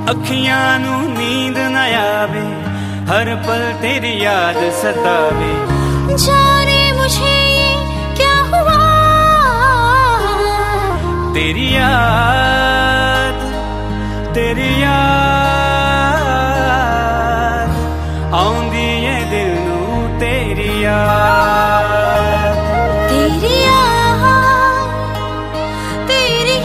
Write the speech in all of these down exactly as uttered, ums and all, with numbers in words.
अखियां नू नींद न आवे, हर पल तेरी याद सतावे। जाने मुझे ये क्या हुआ, तेरी याद तेरी याद आउंदी है दिल नू, तेरी याद तेरी याद तेरी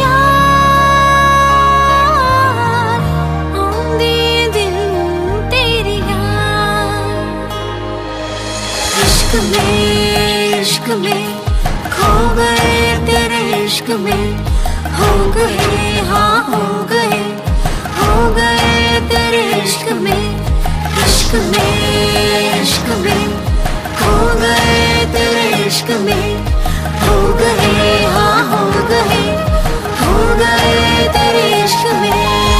याद आउंदी है दिल नू, तेरी याद। इश्क में इश्क में खो गए, तेरे इश्क में हो गए, हाँ हो गए हो गए तेरे इश्क में। इश्क में इश्क में खो गए, तेरे इश्क में हो गए, हाँ हो गए हो गए तेरे इश्क में।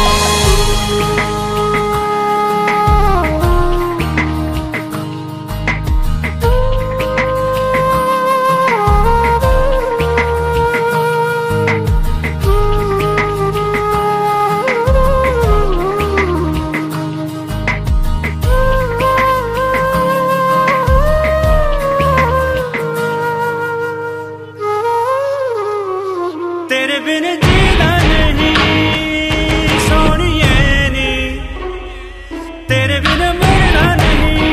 तेरे बिन जीना नहीं सोनिए नी, तेरे बिन मरना नहीं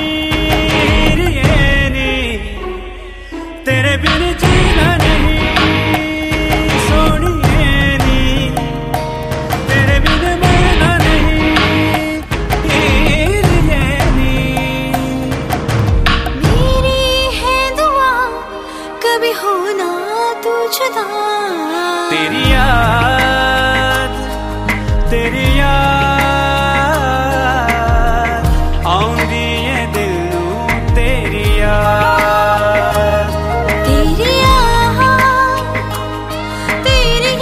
रिए नी, तेरे बिन जीना नहीं सोनिए नी, तेरे बिन मरना नहीं रिए नी। मेरी है दुआ कभी होना तू जुदा, तेरी याद तेरी याद आउंदी है दिल नू, तेरी याद तेरी याद तेरी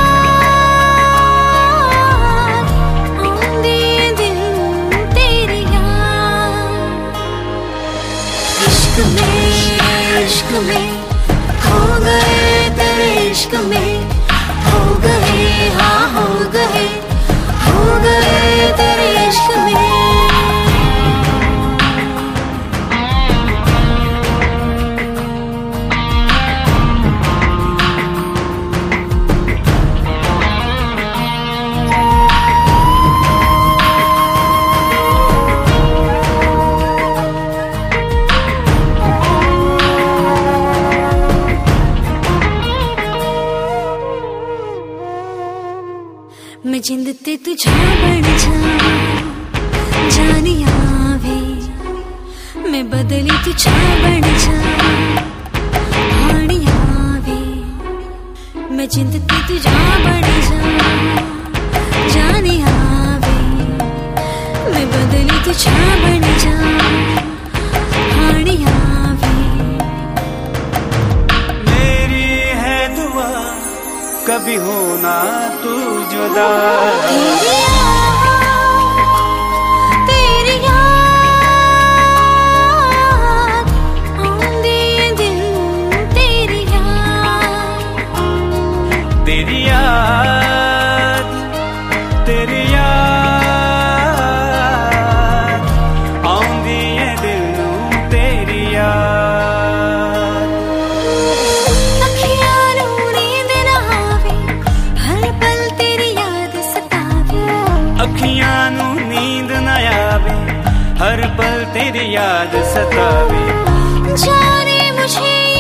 याद आउंदी है दिल नू, तेरी याद। इश्क में इश्क में खो गए, तेरे इश्क में हो गए, हाँ हो गए हो गए तेरे इश्क में। मैं जिंद ते तुझा बन जा जानी आवे, मैं बदली तुझा बन जा हानी आवे। मैं जिंद ते तुझा बन जा जानी आवे, मैं बदली तुझा बन जा हानी आवे। मेरी है दुआ कभी होना तू जुदा, तेरी याद तेरी याद आउंदी है दिल नू, तेरी याद तेरी याद तेरी याद आउंदी है दिल नू, तेरी याद। अखियां नू नींद न आवे, हर पल तेरी याद सतावे। अखियां नू नींद न आवे, हर पल तेरी याद सतावे। जाने मुझे